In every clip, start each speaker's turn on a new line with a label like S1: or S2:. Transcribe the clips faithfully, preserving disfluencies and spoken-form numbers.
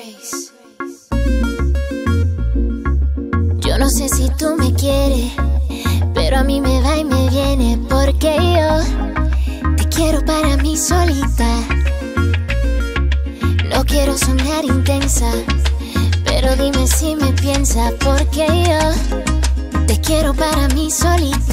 S1: Grace. Yo no sé si tú me quieres, pero a mí me va y me viene, porque yo te quiero para mí solita. No quiero sonar intensa, pero dime si me piensas, porque yo te quiero para mí solita.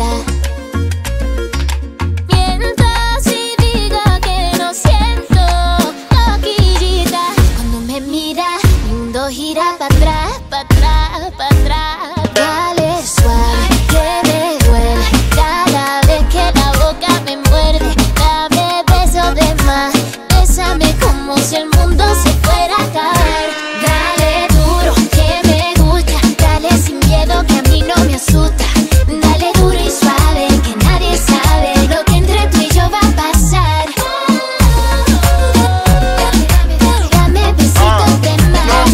S1: Gira pa' atrás, pa' atrás, pa' atrás. Dale suave, que me duele cada vez que la boca me muerde. Dame besos de más, bésame como si el mundo se fuera a acabar. Dale duro, que me gusta, dale sin miedo que a mí no me asusta. Dale duro y suave, que nadie sabe lo que entre tú y yo va a pasar. Dame besitos de más.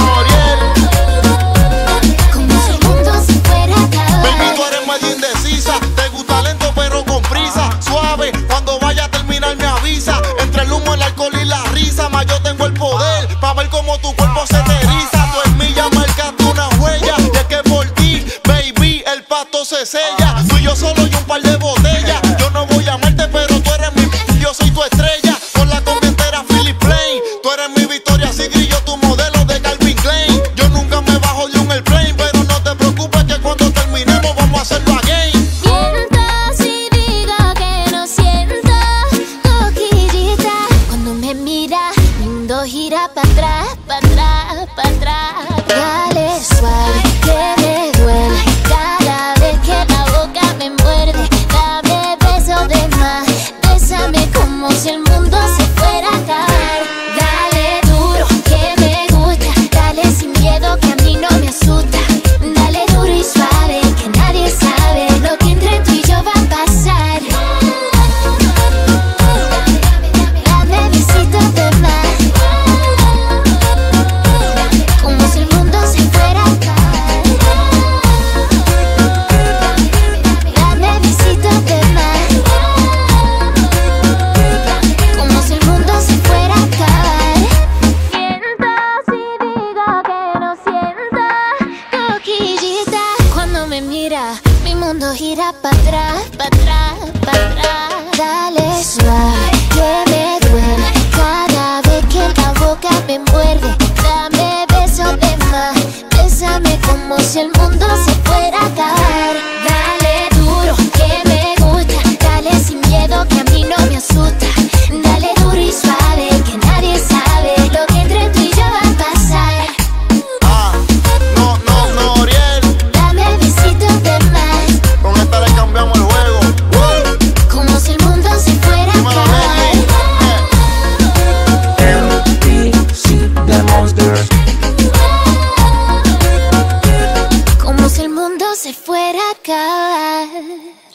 S2: Entre el humo, el alcohol y la risa, más yo tengo el poder pa' ver cómo tu cuerpo se te eriza. Tú en mí ya marcaste una huella, y es que por ti, baby, el pasto se sella. Tú y yo solo y un par de botellas. Yo no voy a amarte, pero tú eres mi, yo soy tu estrella. Con la combi entera Philip Plain, tú eres mi Victoria Secret, yo tu modelo de Calvin Klein. Yo nunca me bajo de un airplane, pero no te preocupes que cuando terminemos vamos a hacerlo again.
S1: Gira pa' atrás, pa' atrás, pa' atrás. Dale suave, que me duele cada vez que la boca me muerde. Dame besos de más, bésame como si el mundo se fuera a acabar. Dale duro, que me gusta, dale sin miedo que a mí no me asusta. Dale duro y suave, que nadie sabe lo que entre tú y yo va a pasar. Dame besitos de más. Mi mundo gira pa' atrás, pa' atrás, pa' atrás. Dale suave, que me duele cada vez que la boca me muerde. Dame besos de más, bésame como si el mundo se fuera a acabar. Dale duro, que me gusta, dale sin miedo que a mí no me asusta. Dale duro y suave, que nadie sabe lo que entre tú y yo va a pasar.
S2: Ah, no, no, no, Oriel.
S1: Dame besitos de más.
S2: Con esta le cambiamos el juego. Woo.
S1: Como si el mundo se fuera a acabar.
S3: M D C The Monster.
S1: Como si el mundo se fuera a acabar.